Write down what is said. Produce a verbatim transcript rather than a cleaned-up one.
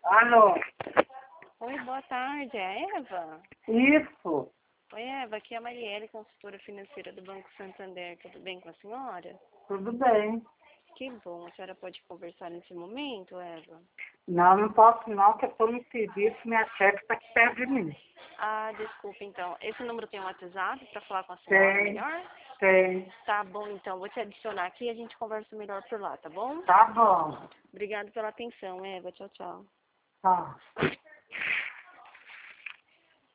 Alô? Oi, boa tarde. É a Eva? Isso. Oi, Eva. Aqui é a Marielle, consultora financeira do Banco Santander. Tudo bem com a senhora? Tudo bem. Que bom. A senhora pode conversar nesse momento, Eva? Não, não posso não, que eu estou no serviço, minha chefe está aqui perto de mim. Ah, desculpa, então. Esse número tem um WhatsApp para falar com a senhora Tem, melhor? tem. Tá bom, então. Vou te adicionar aqui e a gente conversa melhor por lá, tá bom? Tá bom. Obrigada pela atenção, Eva. Tchau, tchau. Tá.